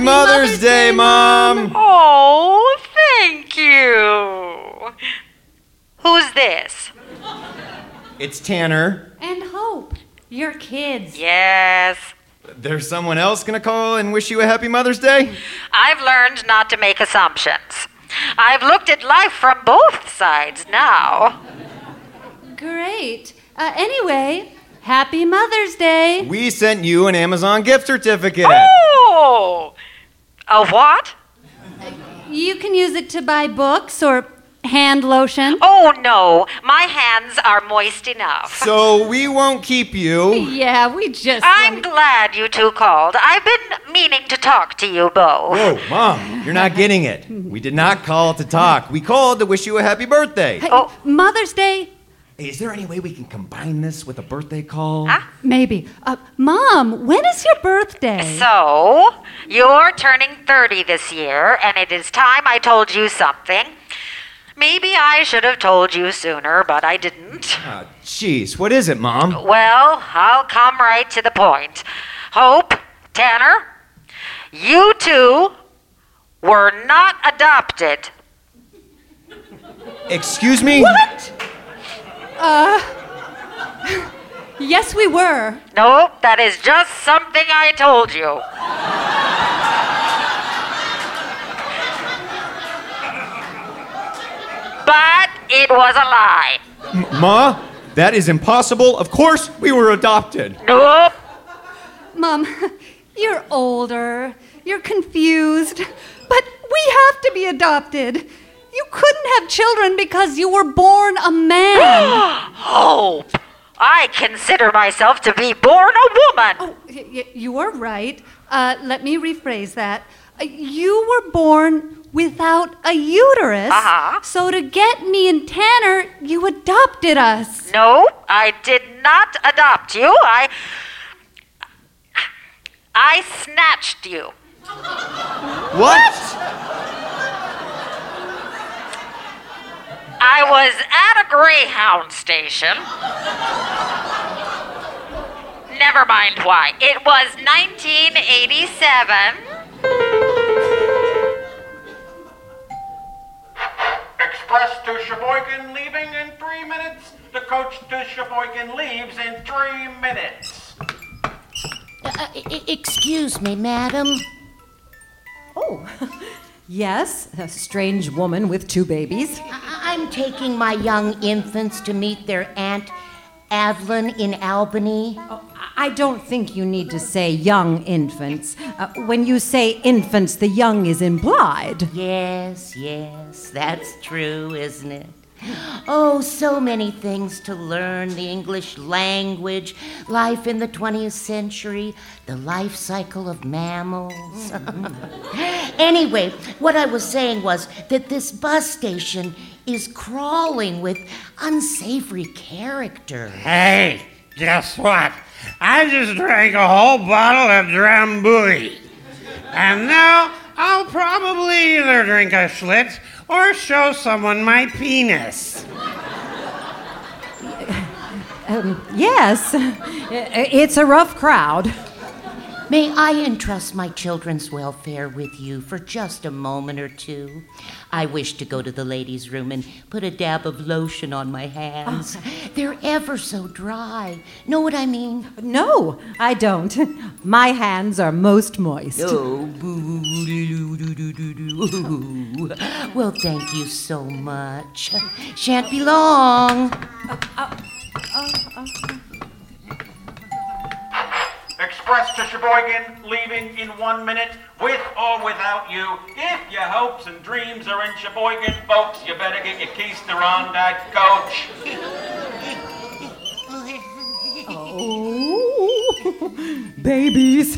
Mother's Day, Mom! Oh, thank you. Who's this? It's Tanner. And Hope, your kids. Yes. There's someone else gonna call and wish you a happy Mother's Day? I've learned not to make assumptions. I've looked at life from both sides now. Great. Anyway, happy Mother's Day. We sent you an Amazon gift certificate. Oh! A what? You can use it to buy books or hand lotion. Oh, no. My hands are moist enough. So we won't keep you. Yeah, we just... I'm glad you two called. I've been meaning to talk to you both. Whoa, Mom, you're not getting it. We did not call to talk. We called to wish you a happy birthday. Hey, Oh. Mother's Day? Hey, is there any way we can combine this with a birthday call? Huh? Maybe. Mom, when is your birthday? So, you're turning 30 this year, and it is time I told you something. Maybe I should have told you sooner, but I didn't. Jeez, what is it, Mom? Well, I'll come right to the point. Hope, Tanner, you two were not adopted. Excuse me? What? Yes, we were. Nope, that is just something I told you. But it was a lie. Ma, that is impossible. Of course we were adopted. Nope. Mom, you're older. You're confused. But we have to be adopted. You couldn't have children because you were born a man. Hope, I consider myself to be born a woman. Oh, you are right. Let me rephrase that. You were born without a uterus. Uh-huh. So to get me and Tanner, you adopted us. No, I did not adopt you. I snatched you. What? I was at a Greyhound station. Never mind why. It was 1987. Express to Sheboygan leaving in 3 minutes. The coach to Sheboygan leaves in 3 minutes. Excuse me, madam. Oh, yes, a strange woman with 2 babies. I'm taking my young infants to meet their Aunt Evelyn in Albany. Oh, I don't think you need to say young infants. When you say infants, the young is implied. Yes, that's true, isn't it? Oh, so many things to learn: the English language, life in the 20th century, the life cycle of mammals. Anyway, what I was saying was that this bus station is crawling with unsavory character. Hey, guess what? I just drank a whole bottle of Drambuie. And now I'll probably either drink a Schlitz or show someone my penis. Yes, it's a rough crowd. May I entrust my children's welfare with you for just a moment or two? I wish to go to the ladies' room and put a dab of lotion on my hands. They're ever so dry. Know what I mean? No, I don't. My hands are most moist. Oh, boo-doo-doo-doo-doo-doo. Well, thank you so much. Shan't be long. Express to Sheboygan leaving in 1 minute, with or without you. If your hopes and dreams are in Sheboygan, folks, you better get your keys to run that coach. Oh, babies.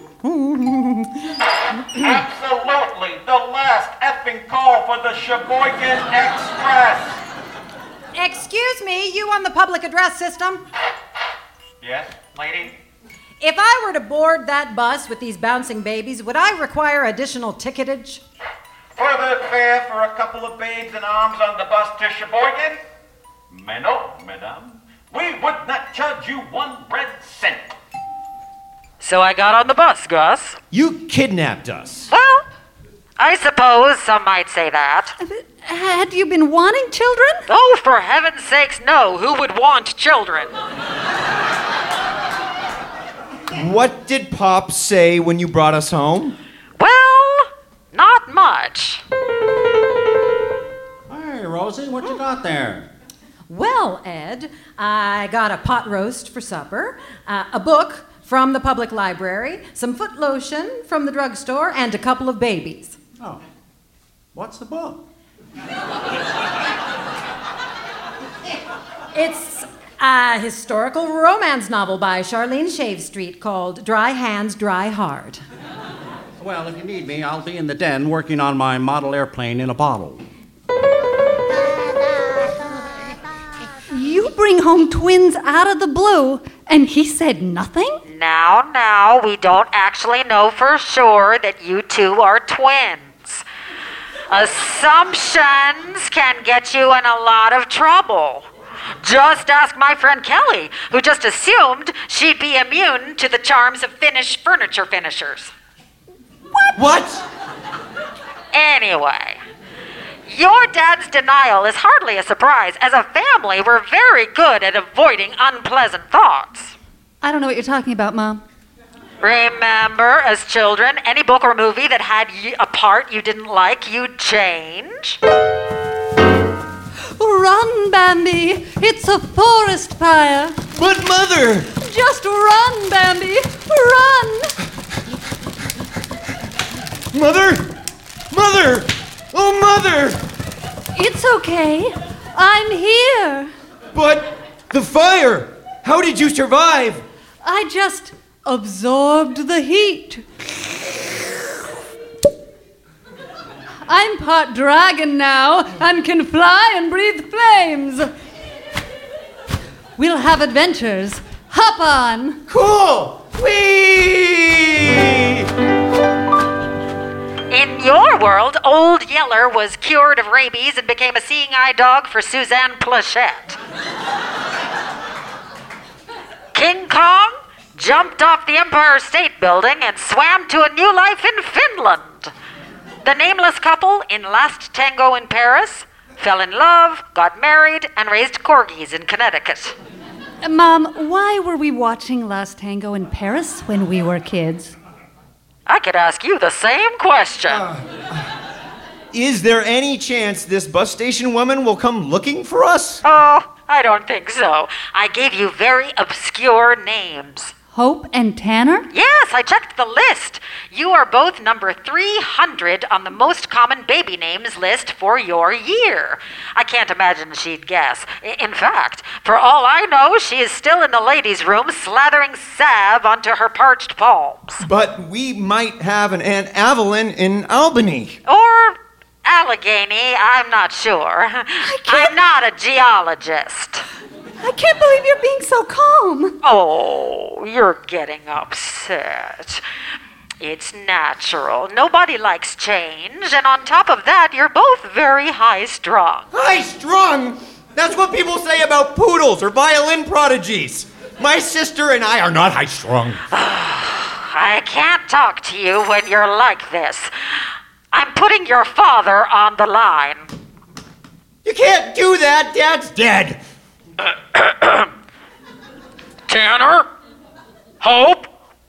Absolutely, the last effing call for the Sheboygan Express. Excuse me, you on the public address system? Yes, lady? If I were to board that bus with these bouncing babies, would I require additional ticketage? Further fare for a couple of babes in arms on the bus to Sheboygan? Mais non, madame. We would not charge you 1 red cent. So I got on the bus, Gus. You kidnapped us. Well, I suppose some might say that. Had you been wanting children? Oh, for heaven's sakes, no. Who would want children? What did Pop say when you brought us home? Well, not much. Hey, Rosie, what you got there? Well, Ed, I got a pot roast for supper, a book from the public library, some foot lotion from the drugstore, and a couple of babies. Oh, what's the book? It's a historical romance novel by Charlene Shave Street called Dry Hands, Dry Heart. Well, if you need me, I'll be in the den working on my model airplane in a bottle. You bring home twins out of the blue, and he said nothing? Now, we don't actually know for sure that you two are twins. Assumptions can get you in a lot of trouble. Just ask my friend Kelly, who just assumed she'd be immune to the charms of Finnish furniture finishers. What? Anyway, your dad's denial is hardly a surprise. As a family, we're very good at avoiding unpleasant thoughts. I don't know what you're talking about, Mom. Remember, as children, any book or movie that had a part you didn't like, you'd change? Run, Bambi! It's a forest fire! But Mother! Just run, Bambi! Run! Mother! Mother! Oh, Mother! It's okay. I'm here. But the fire! How did you survive? I just absorbed the heat. I'm part dragon now and can fly and breathe flames. We'll have adventures. Hop on. Cool! Whee! In your world, Old Yeller was cured of rabies and became a seeing-eye dog for Suzanne Plachette. King Kong jumped off the Empire State Building and swam to a new life in Finland. The nameless couple in Last Tango in Paris fell in love, got married, and raised corgis in Connecticut. Mom, why were we watching Last Tango in Paris when we were kids? I could ask you the same question. Is there any chance this bus station woman will come looking for us? Oh, I don't think so. I gave you very obscure names. Hope and Tanner? Yes, I checked the list. You are both number 300 on the most common baby names list for your year. I can't imagine she'd guess. In fact, for all I know, she is still in the ladies' room slathering salve onto her parched palms. But we might have an Aunt Evelyn in Albany. Or Allegheny, I'm not sure. I'm not a geologist. I can't believe you're being so calm. Oh, you're getting upset. It's natural. Nobody likes change, and on top of that, you're both very high-strung. High-strung? That's what people say about poodles or violin prodigies. My sister and I are not high-strung. I can't talk to you when you're like this. I'm putting your father on the line. You can't do that. Dad's dead. Tanner? Hope?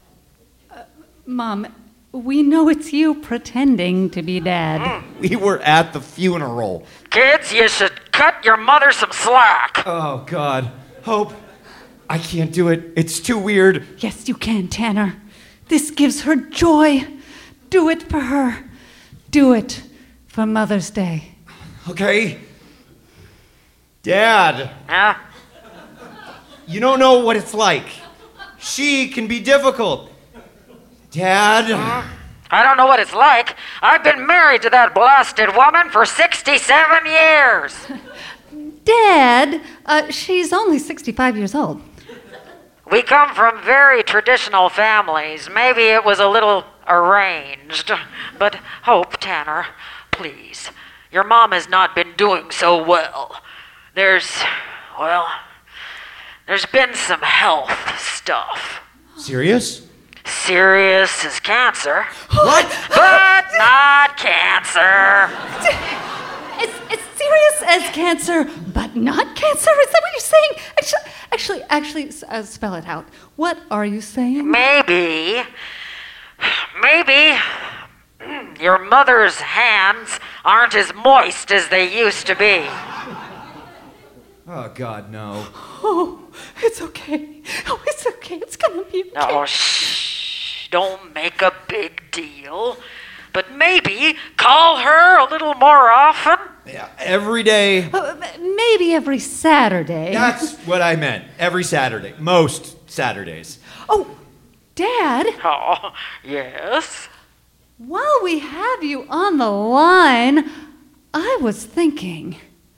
Mom, we know it's you pretending to be Dad. We were at the funeral. Kids, you should cut your mother some slack. Oh, God. Hope, I can't do it. It's too weird. Yes, you can, Tanner. This gives her joy. Do it for her. Do it for Mother's Day. Okay. Dad. Huh? You don't know what it's like. She can be difficult. Dad. I don't know what it's like. I've been married to that blasted woman for 67 years. Dad, she's only 65 years old. We come from very traditional families. Maybe it was a little arranged. But Hope, Tanner, please. Your mom has not been doing so well. There's been some health stuff. Serious? serious as cancer. What? But not cancer. It's serious as cancer, but not cancer? Is that what you're saying? Actually, spell it out. What are you saying? Maybe your mother's hands aren't as moist as they used to be. Oh, God, no. Oh, it's okay. Oh, it's okay. It's gonna be okay. Oh, shh. Don't make a big deal. But maybe call her a little more often. Yeah, every day. Maybe every Saturday. That's what I meant. Every Saturday. Most Saturdays. Oh, Dad, Oh, yes? while we have you on the line, I was thinking.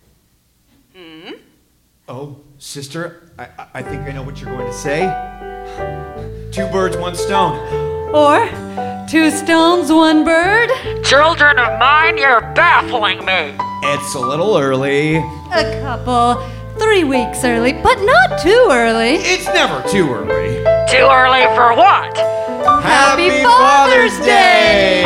Oh, sister, I think I know what you're going to say. 2 birds, 1 stone. Or 2 stones, 1 bird. Children of mine, you're baffling me. It's a little early. A couple, 3 weeks early, but not too early. It's never too early. Too early for what? Happy Father's Day!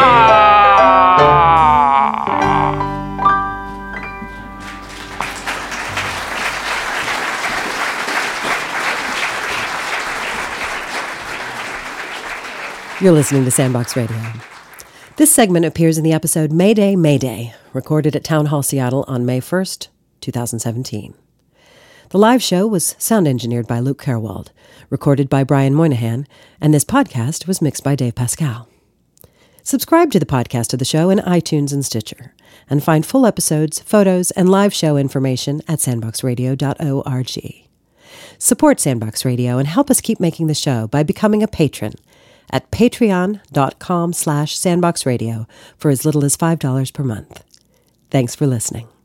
You're listening to Sandbox Radio. This segment appears in the episode Mayday, Mayday, recorded at Town Hall Seattle on May 1st, 2017. The live show was sound engineered by Luke Carwald, recorded by Brian Moynihan, and this podcast was mixed by Dave Pascal. Subscribe to the podcast of the show in iTunes and Stitcher, and find full episodes, photos, and live show information at sandboxradio.org. Support Sandbox Radio and help us keep making the show by becoming a patron at patreon.com/sandboxradio for as little as $5 per month. Thanks for listening.